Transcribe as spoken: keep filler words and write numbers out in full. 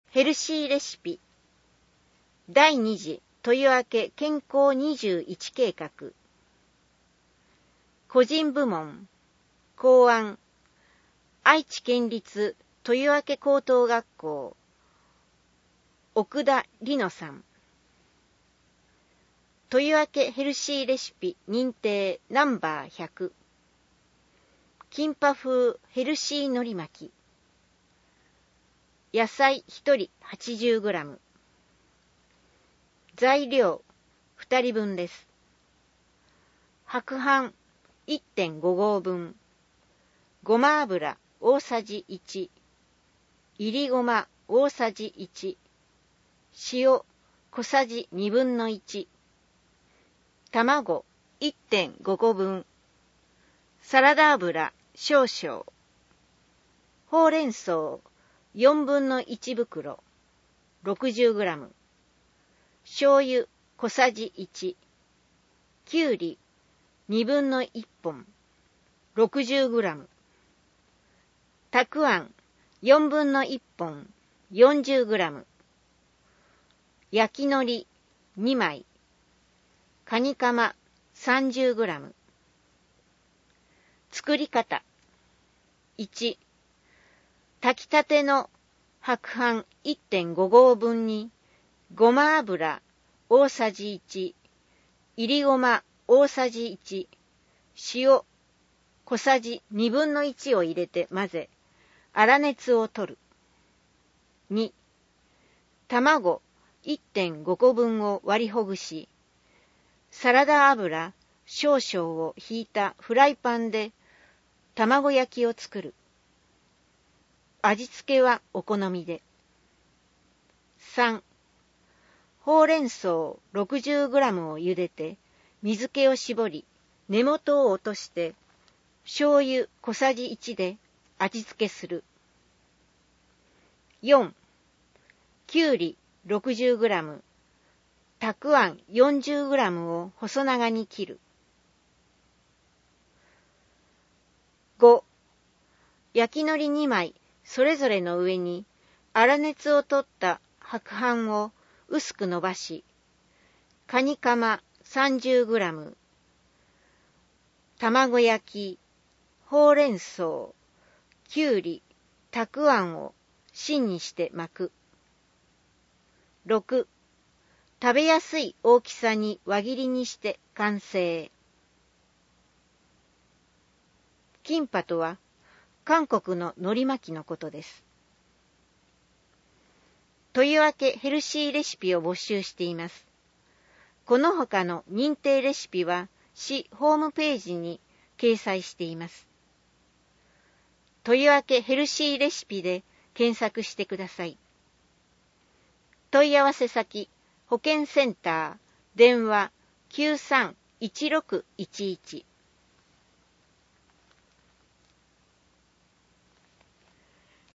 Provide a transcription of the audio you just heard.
ヘルシーレシピだいに次豊明健康にじゅういち計画。個人部門考案愛知県立豊明高等学校奥田里乃さん。豊明ヘルシーレシピ認定ナンバーひゃく。キンパ風ヘルシー海苔巻き。野菜ひとり はちじゅうグラム。材料ふたりぶんです。白飯 いってんご 合分。ごま油大さじいち。いりごま大さじいち。塩小さじにぶんのいち。卵 いってんご 個分。サラダ油少々。ほうれん草よんぶんのいち袋 ろくじゅうグラム。醤油小さじいち。きゅうりにぶんのいっぽん ろくじゅうグラム。たくあんよんぶんのいっぽん よんじゅうグラム。焼き海苔にまい。カニカマ さんじゅうグラム。作り方いち。炊きたての白飯 いってんご 合分にごま油大さじいち、いりごま大さじいち、塩小さじにぶんのいちを入れて混ぜ、粗熱を取る。に、卵 いってんご 個分を割りほぐし、サラダ油少々をひいたフライパンで卵焼きを作る。味付けはお好みで。さん、ほうれん草 ろくじゅうグラム を茹でて水気を絞り根元を落として醤油小さじいちで味付けする。よん、きゅうり ろくじゅうグラム、たくあん よんじゅうグラム を細長に切る。ご、焼き海苔にまいそれぞれの上に粗熱を取った白飯を薄く伸ばし、カニカマ さんじゅうグラム、卵焼き、ほうれん草、きゅうり、たくあんを芯にして巻く。ろく、食べやすい大きさに輪切りにして完成。キンパとは韓国の海苔巻きのことです。豊明ヘルシーレシピを募集しています。この他の認定レシピは市ホームページに掲載しています。豊明ヘルシーレシピで検索してください。問い合わせ先、保健センター、電話 きゅうさんいちろくいちいち。